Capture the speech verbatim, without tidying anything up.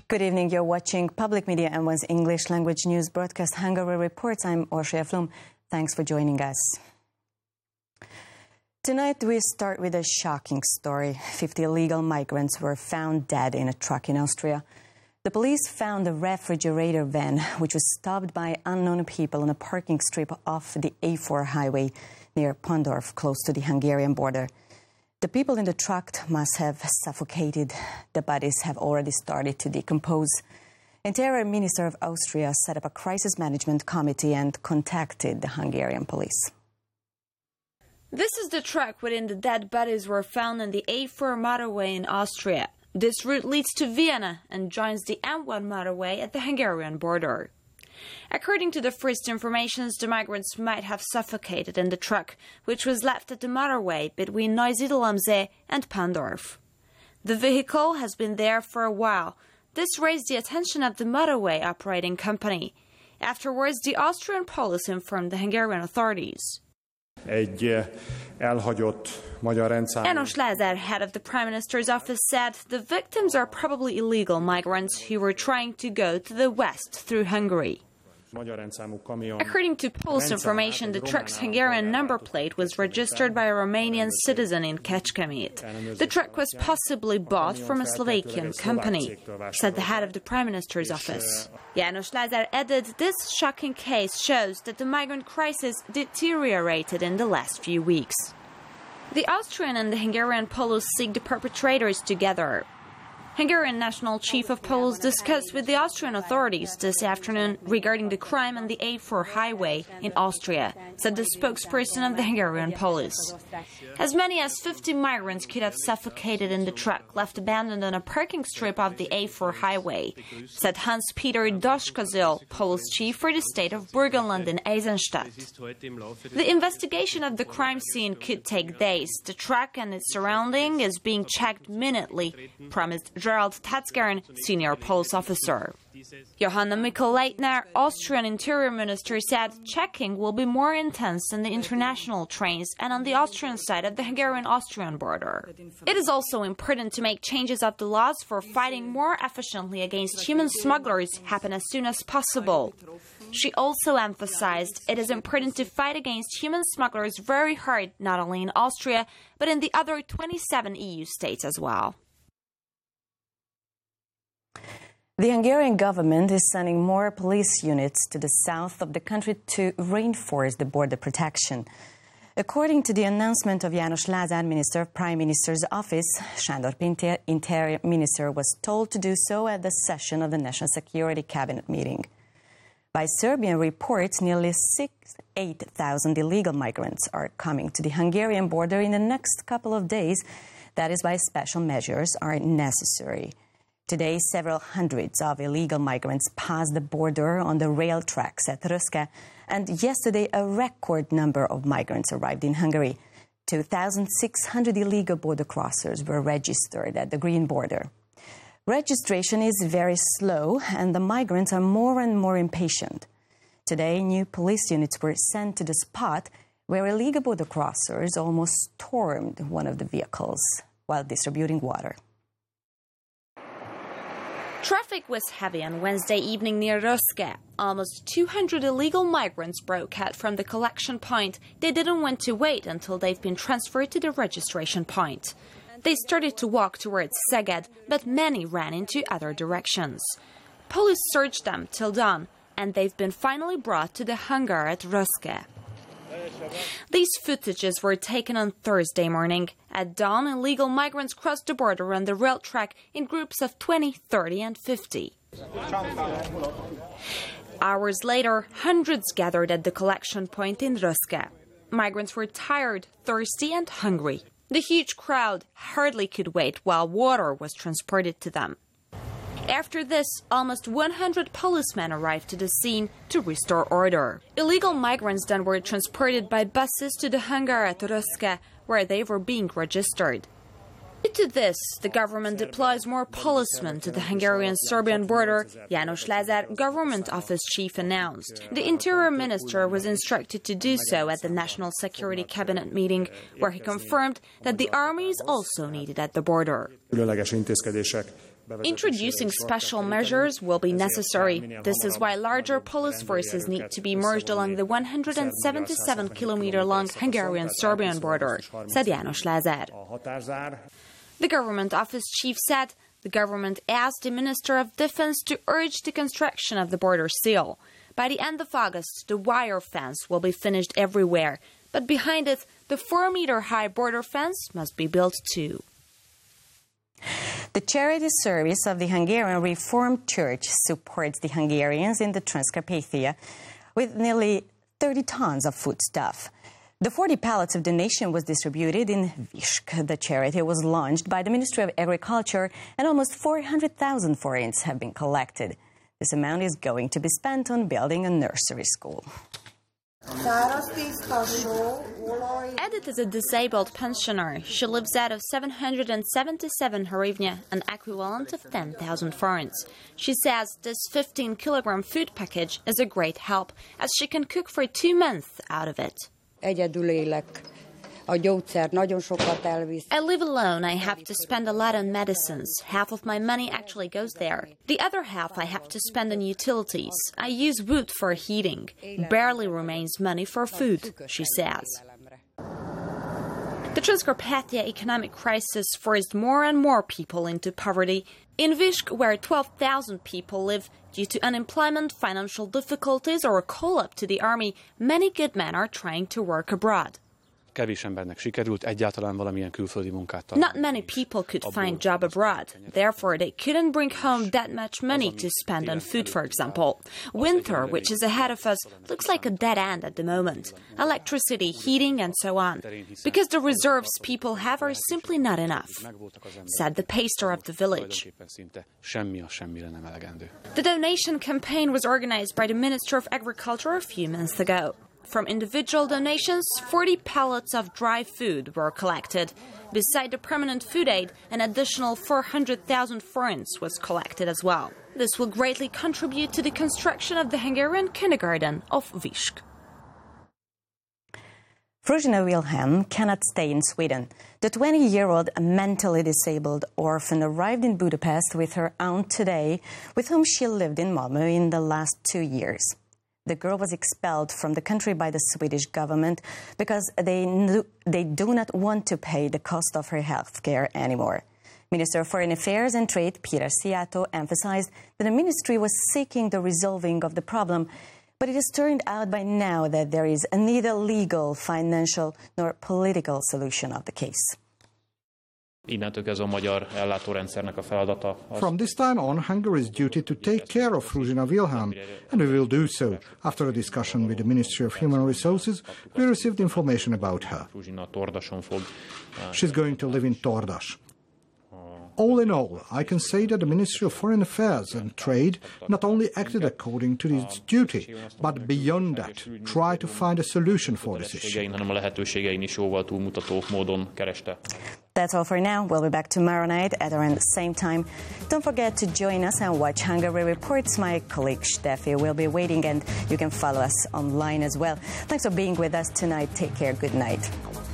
Good evening. You're watching Public Media M one's English language news broadcast Hungary Reports. I'm Orsia Flum. Thanks for joining us. Tonight we start with a shocking story. fifty illegal migrants were found dead in a truck in Austria. The police found a refrigerator van which was stopped by unknown people on a parking strip off the A four highway near Pandorf, close to the Hungarian border. The people in the truck must have suffocated. The bodies have already started to decompose. Interior Minister of Austria set up a crisis management committee and contacted the Hungarian police. This is the truck wherein the dead bodies were found on the A four motorway in Austria. This route leads to Vienna and joins the M one motorway at the Hungarian border. According to the first information, the migrants might have suffocated in the truck, which was left at the motorway between Neusiedl-am-See and Pandorf. The vehicle has been there for a while. This raised the attention of the motorway operating company. Afterwards, the Austrian police informed the Hungarian authorities. Egy elhagyott magyar rendszámú. János Lázár, head of the Prime Minister's office, said the victims are probably illegal migrants who were trying to go to the west through Hungary. According to police information, the truck's Hungarian number plate was registered by a Romanian citizen in Kecskemét. The truck was possibly bought from a Slovakian company, said the head of the Prime Minister's office. János Lázár added this shocking case shows that the migrant crisis deteriorated in the last few weeks. The Austrian and the Hungarian police seek the perpetrators together. Hungarian National Chief of Police discussed with the Austrian authorities this afternoon regarding the crime on the A four highway in Austria, said the spokesperson of the Hungarian police. As many as fifty migrants could have suffocated in the truck left abandoned on a parking strip of the A four highway, said Hans-Peter Doskazil, police chief for the state of Burgenland in Eisenstadt. The investigation of the crime scene could take days. The truck and its surrounding is being checked minutely, promised Gerald Tatzgern, senior police officer. Johanna Mikl-Leitner, Austrian Interior Minister, said checking will be more intense in the international trains and on the Austrian side of the Hungarian-Austrian border. It is also important to make changes of the laws for fighting more efficiently against human smugglers happen as soon as possible. She also emphasized it is important to fight against human smugglers very hard, not only in Austria, but in the other twenty-seven E U states as well. The Hungarian government is sending more police units to the south of the country to reinforce the border protection. According to the announcement of János Lázár, Minister of Prime Minister's office, Sándor Pintér, Interior Minister, was told to do so at the session of the National Security Cabinet meeting. By Serbian reports, nearly eight thousand illegal migrants are coming to the Hungarian border in the next couple of days. That is why special measures are necessary. Today, several hundreds of illegal migrants passed the border on the rail tracks at Röszke, and yesterday a record number of migrants arrived in Hungary. two thousand six hundred illegal border crossers were registered at the Green Border. Registration is very slow, and the migrants are more and more impatient. Today, new police units were sent to the spot where illegal border crossers almost stormed one of the vehicles while distributing water. Traffic was heavy on Wednesday evening near Röszke. Almost two hundred illegal migrants broke out from the collection point. They didn't want to wait until they've been transferred to the registration point. They started to walk towards Szeged, but many ran into other directions. Police searched them till dawn, and they've been finally brought to the hangar at Röszke. These footages were taken on Thursday morning. At dawn, illegal migrants crossed the border on the rail track in groups of twenty, thirty and fifty. Hours later, hundreds gathered at the collection point in Röszke. Migrants were tired, thirsty and hungry. The huge crowd hardly could wait while water was transported to them. After this, almost one hundred policemen arrived to the scene to restore order. Illegal migrants then were transported by buses to the hangar at Röszke, where they were being registered. Due to this, the government deploys more policemen to the Hungarian-Serbian border, János Lázár, government office chief, announced. The interior minister was instructed to do so at the National Security Cabinet meeting, where he confirmed that the army is also needed at the border. Különleges intézkedések Introducing special measures will be necessary. This is why larger police forces need to be merged along the one hundred seventy-seven kilometer long Hungarian-Serbian border, said János Lázár. The government office chief said the government asked the Minister of Defense to urge the construction of the border seal. By the end of August, the wire fence will be finished everywhere, but behind it, the four-meter-high border fence must be built too. The charity service of the Hungarian Reformed Church supports the Hungarians in the Transcarpathia with nearly thirty tons of foodstuff. The forty pallets of donation was distributed in Visk. The charity was launched by the Ministry of Agriculture, and almost four hundred thousand forints have been collected. This amount is going to be spent on building a nursery school. Edith is a disabled pensioner. She lives out of seven hundred seventy-seven hryvnia, an equivalent of ten thousand forints. She says this fifteen kilogram food package is a great help, as she can cook for two months out of it. I live alone. I have to spend a lot on medicines. Half of my money actually goes there. The other half I have to spend on utilities. I use wood for heating. Barely remains money for food, she says. The Transcarpathia economic crisis forced more and more people into poverty. In Visk, where twelve thousand people live, due to unemployment, financial difficulties, or a call-up to the army, many good men are trying to work abroad. Not many people could find job abroad. Therefore, they couldn't bring home that much money to spend on food, for example. Winter, which is ahead of us, looks like a dead end at the moment. Electricity, heating, and so on. Because the reserves people have are simply not enough, said the pastor of the village. The donation campaign was organized by the Minister of Agriculture a few months ago. From individual donations, forty pallets of dry food were collected. Beside the permanent food aid, an additional four hundred thousand forints was collected as well. This will greatly contribute to the construction of the Hungarian kindergarten of Visk. Fruzsina Wilhelm cannot stay in Sweden. The twenty-year-old mentally disabled orphan arrived in Budapest with her aunt today, with whom she lived in Malmö in the last two years. The girl was expelled from the country by the Swedish government because they, knew, they do not want to pay the cost of her health care anymore. Minister of Foreign Affairs and Trade, Péter Szijjártó, emphasized that the ministry was seeking the resolving of the problem, but it has turned out by now that there is neither legal, financial, nor political solution of the case. From this time on, Hungary's duty to take care of Fruzsina Wilhelm, and we will do so. After a discussion with the Ministry of Human Resources, we received information about her. She's going to live in Tordas. All in all, I can say that the Ministry of Foreign Affairs and Trade not only acted according to its duty, but beyond that, tried to find a solution for this issue. That's all for now. We'll be back tomorrow night at around the same time. Don't forget to join us and watch Hungary Reports. My colleague Steffi will be waiting, and you can follow us online as well. Thanks for being with us tonight. Take care. Good night.